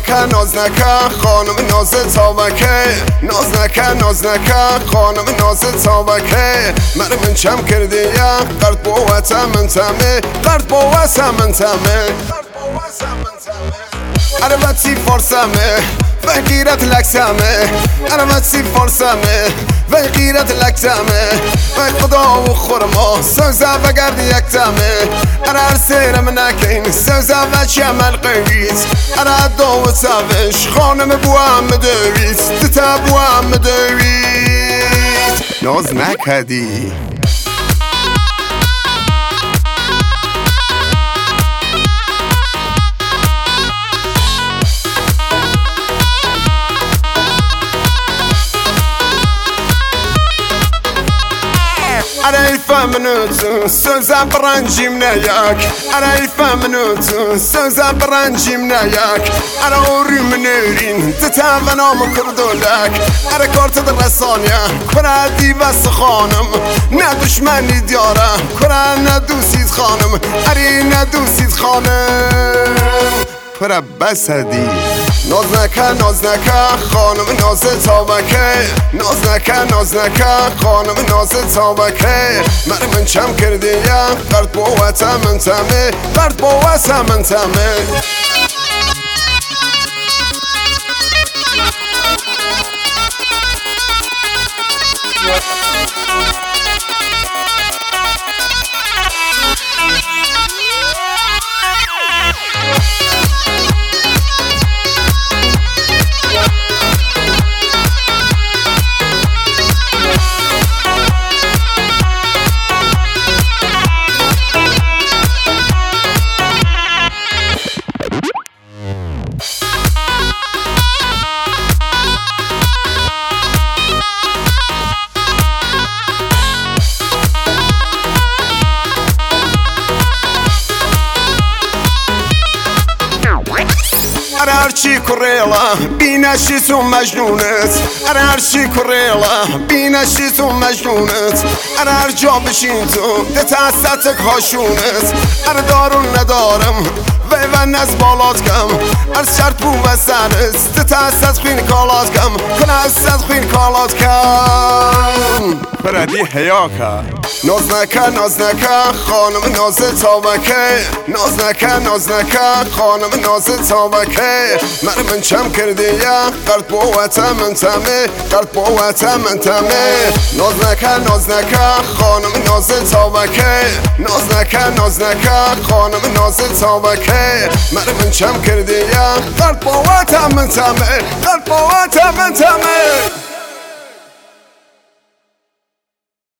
ناز نکن خانم ناز تابکه ناز نکن خانم ناز تابکه من چم کردی یا قرد بوته من تمه قرد بوته من تمه عربتی فرسمه و غیرت لکسمه عربتی فرسمه و غیرت لکسمه و خدا و خورما سوزه و گرد یک تمه اره سیرم نکین سوزه و چمل قویت اره دو و سوش خانم بوام دویت دتا بوام دویت ناز نکدی اره فهمنوتون سوزم برنجیم نیک اره فهمنوتون سوزم برنجیم نیک اره اوریم نورین دتا و نام کردولک اره کارت درسانیه کرا دیوست خانم نه دشمنی دیاره کرا ندوسید خانم اره ندوسید خانم کرا بسدی ناز نکن خانم ناز تابکه ناز نکن خانم ناز تابکه من چم کردی یا قرد بوته من تمه قرد بوته من تمه اره هرچی کریلا بینشی تو مجنونت اره هرچی کریلا بینشی تو مجنونت اره هر جا بشین تو دتاستک هاشونت اره دارون ندارم و نز بالات کم ارز شرط بو و سرست دتاست خوین کالات کم کنست خوین کالات کم پردی حیا که ناز نکن خانم ناز تابکه ناز نکن خانم ناز تابکه من چم کردی یا قرد بوته من تمه قرد بوته من تمه ناز نکن خانم ناز تابکه ناز نکن خانم ناز تابکه من چم کردی یا قرد بوته من تمه قرد بوته من تمه